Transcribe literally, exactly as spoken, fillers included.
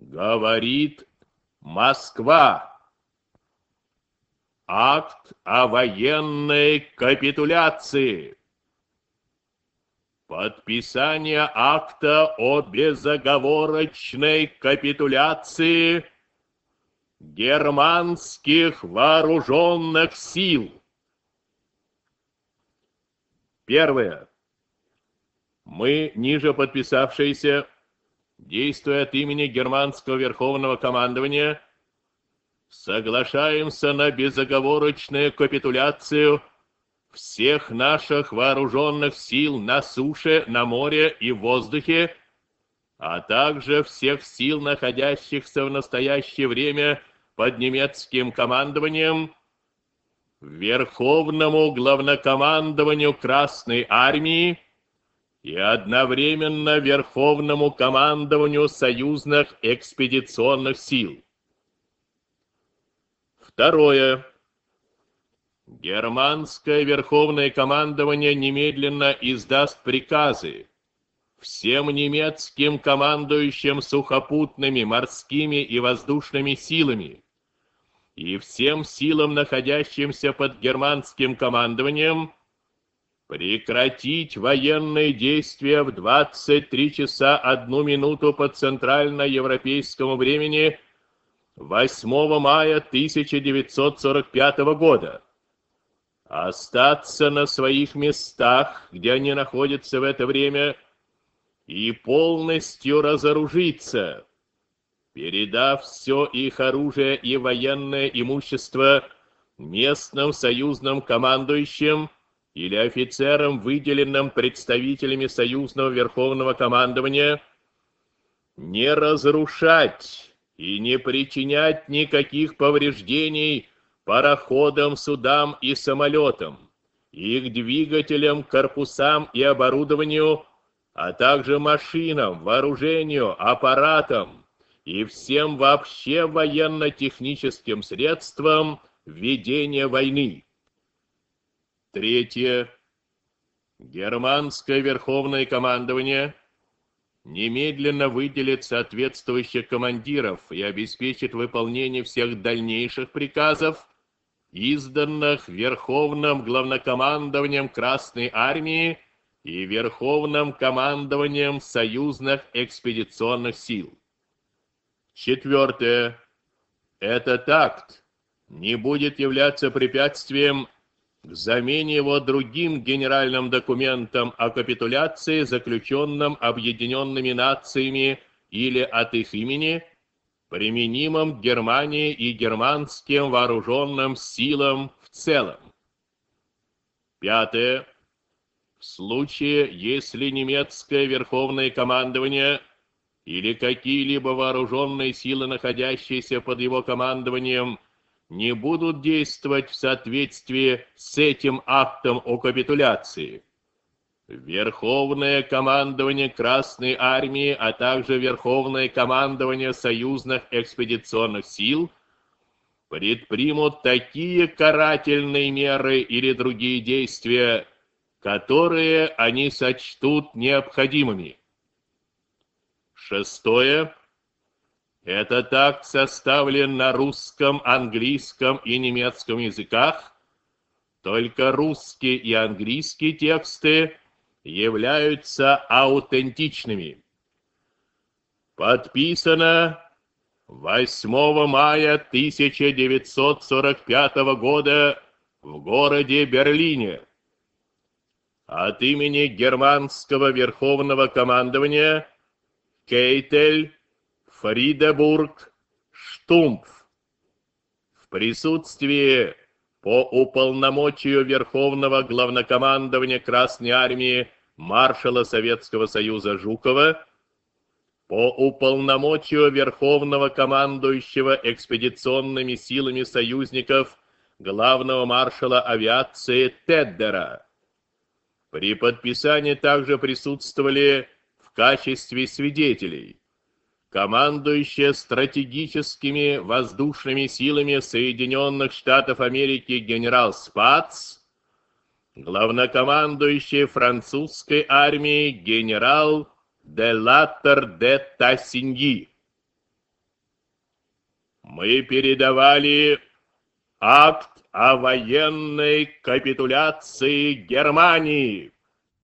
Говорит Москва. Акт о военной капитуляции. Подписание акта о безоговорочной капитуляции германских вооруженных сил. Первое. Мы, ниже подписавшиеся, действуя от имени германского верховного командования, соглашаемся на безоговорочную капитуляцию всех наших вооруженных сил на суше, на море и в воздухе, а также всех сил, находящихся в настоящее время под немецким командованием, Верховному главнокомандованию Красной Армии и одновременно Верховному командованию союзных экспедиционных сил. Второе. Германское Верховное командование немедленно издаст приказы всем немецким командующим сухопутными, морскими и воздушными силами и всем силам, находящимся под германским командованием, прекратить военные действия в двадцать три часа одну минуту по центральноевропейскому времени восьмого мая тысяча девятьсот сорок пятого года. Остаться на своих местах, где они находятся в это время, и полностью разоружиться, передав все их оружие и военное имущество местным союзным командующим или офицерам, выделенным представителями союзного верховного командования, не разрушать и не причинять никаких повреждений пароходам, судам и самолетам, их двигателям, корпусам и оборудованию, а также машинам, вооружению, аппаратам и всем вообще военно-техническим средствам ведения войны. Третье. Германское Верховное командование немедленно выделит соответствующих командиров и обеспечит выполнение всех дальнейших приказов, изданных Верховным главнокомандованием Красной Армии и Верховным командованием союзных экспедиционных сил. Четвертое. Этот акт не будет являться препятствием к замене его другим генеральным документом о капитуляции, заключенным Объединенными Нациями или от их имени, применимым к Германии и германским вооруженным силам в целом. Пятое. В случае, если немецкое верховное командование или какие-либо вооруженные силы, находящиеся под его командованием, не будут действовать в соответствии с этим актом о капитуляции, Верховное командование Красной Армии, а также Верховное командование союзных экспедиционных сил предпримут такие карательные меры или другие действия, которые они сочтут необходимыми. Шестое. Этот акт составлен на русском, английском и немецком языках. Только русские и английские тексты являются аутентичными. Подписано восьмого мая тысяча девятьсот сорок пятого года в городе Берлине. От имени германского верховного командования Кейтель, Фридебург, Штумф. В присутствии по уполномочию Верховного главнокомандования Красной Армии маршала Советского Союза Жукова, по уполномочию Верховного командующего экспедиционными силами союзников главного маршала авиации Теддера. При подписании также присутствовали в качестве свидетелей командующая стратегическими воздушными силами Соединенных Штатов Америки генерал Спац, главнокомандующий французской армией генерал де Латтер де Тассиньи. мы передавали акт о военной капитуляции Германии.